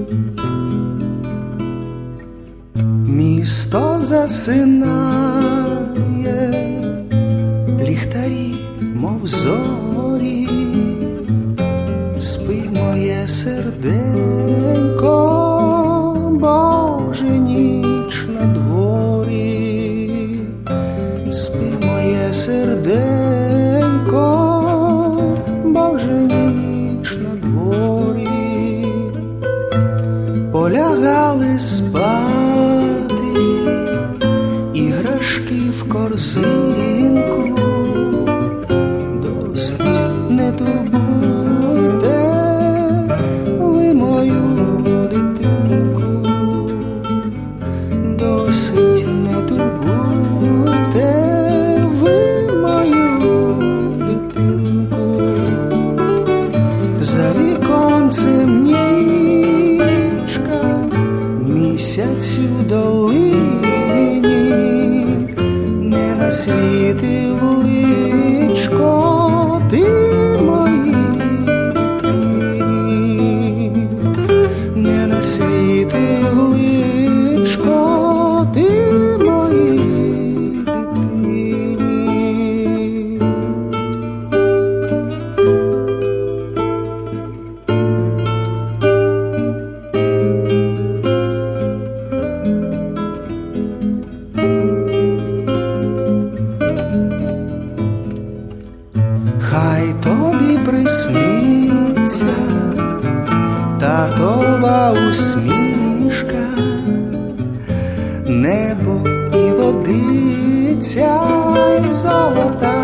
Місто засинає, ліхтарі, мов зорі, спи моє серденько, Боже, ніч на дворі, спи моє серденько, Боже, ніч на дворі, полягали спати іграшки в корзинку, досить не турбуйте ви мою дитинку, досить не турбуйте ви мою дитинку. За віконцем нічка, місяць у долині, не насвітив личко ти моїй дитині, не насвітив личко ти моїй дитині. Хай тобі присниться татова усмішка, небо і водиця, і золота